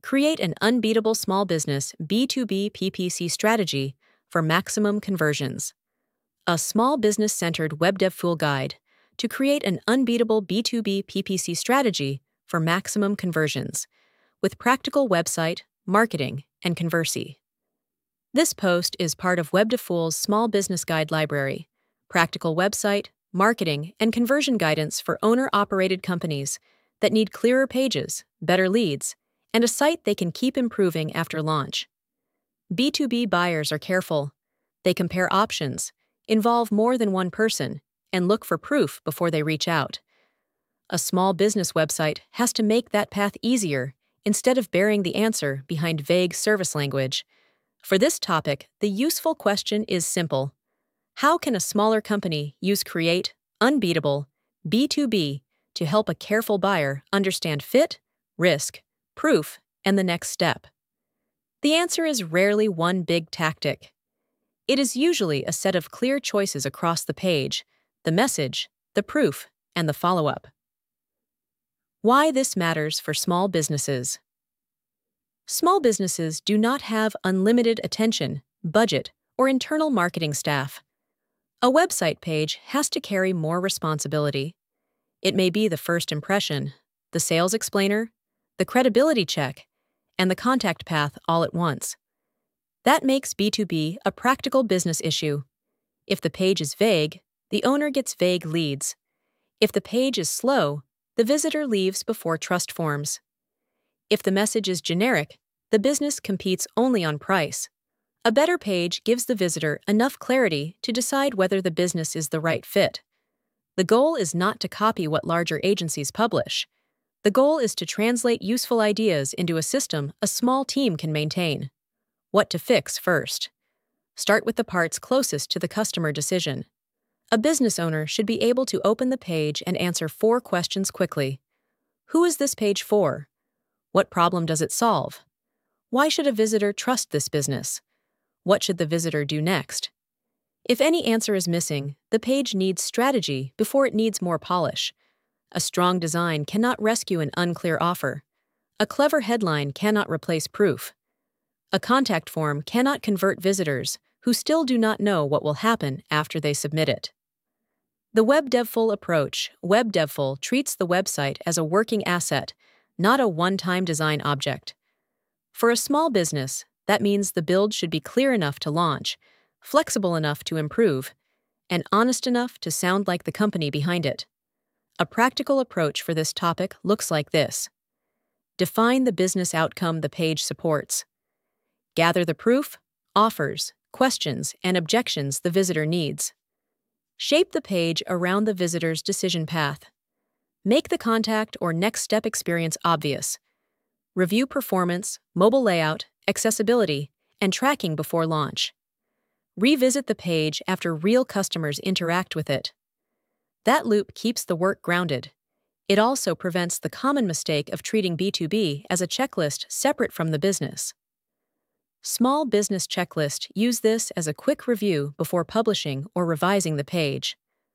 Create an unbeatable small business B2B PPC strategy for maximum conversions. A small business-centered web dev fool guide to create an unbeatable B2B PPC strategy for maximum conversions with practical website, marketing, and conversi. This post is part of WebDeFool's Small Business Guide library, practical website, marketing, and conversion guidance for owner-operated companies that need clearer pages, better leads, and a site they can keep improving after launch. B2B buyers are careful. They compare options, involve more than one person, and look for proof before they reach out. A small business website has to make that path easier instead of burying the answer behind vague service language. For this topic, the useful question is simple. How can a smaller company use Create Unbeatable B2B to help a careful buyer understand fit, risk, proof, and the next step? The answer is rarely one big tactic. It is usually a set of clear choices across the page, the message, the proof, and the follow-up. Why this matters for small businesses. Small businesses do not have unlimited attention, budget, or internal marketing staff. A website page has to carry more responsibility. It may be the first impression, the sales explainer, the credibility check, and the contact path all at once. That makes B2B a practical business issue. If the page is vague, the owner gets vague leads. If the page is slow, the visitor leaves before trust forms. If the message is generic, the business competes only on price. A better page gives the visitor enough clarity to decide whether the business is the right fit. The goal is not to copy what larger agencies publish. The goal is to translate useful ideas into a system a small team can maintain. What to fix first? Start with the parts closest to the customer decision. A business owner should be able to open the page and answer 4 questions quickly. Who is this page for? What problem does it solve? Why should a visitor trust this business? What should the visitor do next? If any answer is missing, the page needs strategy before it needs more polish. A strong design cannot rescue an unclear offer. A clever headline cannot replace proof. A contact form cannot convert visitors who still do not know what will happen after they submit it. The WebDeFool approach. WebDeFool treats the website as a working asset, not a one-time design object. For a small business, that means the build should be clear enough to launch, flexible enough to improve, and honest enough to sound like the company behind it. A practical approach for this topic looks like this. Define the business outcome the page supports. Gather the proof, offers, questions, and objections the visitor needs. Shape the page around the visitor's decision path. Make the contact or next step experience obvious. Review performance, mobile layout, accessibility, and tracking before launch. Revisit the page after real customers interact with it. That loop keeps the work grounded. It also prevents the common mistake of treating B2B as a checklist separate from the business. Small business checklist use this as a quick review before publishing or revising the page.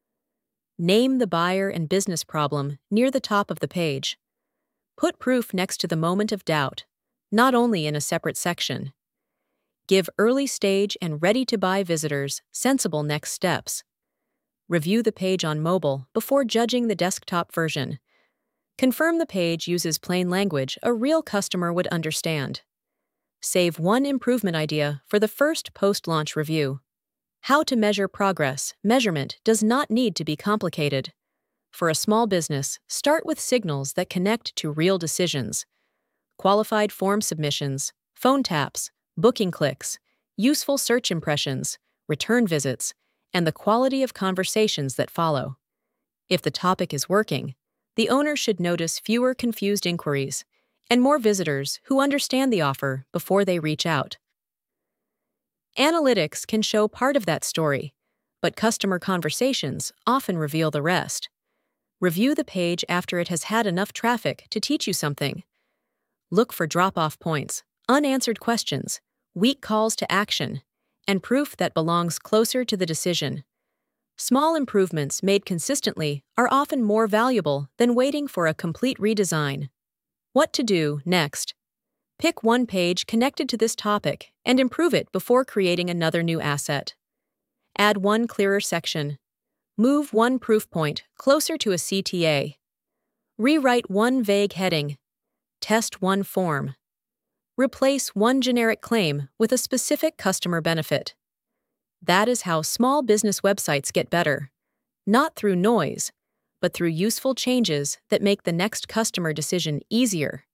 Name the buyer and business problem near the top of the page. Put proof next to the moment of doubt, not only in a separate section. Give early stage and ready-to-buy visitors sensible next steps. Review the page on mobile before judging the desktop version. Confirm the page uses plain language a real customer would understand. Save one improvement idea for the first post-launch review. How to measure progress. Measurement does not need to be complicated. For a small business, start with signals that connect to real decisions. Qualified form submissions, phone taps, booking clicks, useful search impressions, return visits, and the quality of conversations that follow. If the topic is working, the owner should notice fewer confused inquiries and more visitors who understand the offer before they reach out. Analytics can show part of that story, but customer conversations often reveal the rest. Review the page after it has had enough traffic to teach you something. Look for drop-off points, unanswered questions, weak calls to action, and proof that belongs closer to the decision. Small improvements made consistently are often more valuable than waiting for a complete redesign. What to do next? Pick one page connected to this topic and improve it before creating another new asset. Add one clearer section. Move one proof point closer to a CTA. Rewrite one vague heading. Test one form. Replace one generic claim with a specific customer benefit. That is how small business websites get better, not through noise, but through useful changes that make the next customer decision easier.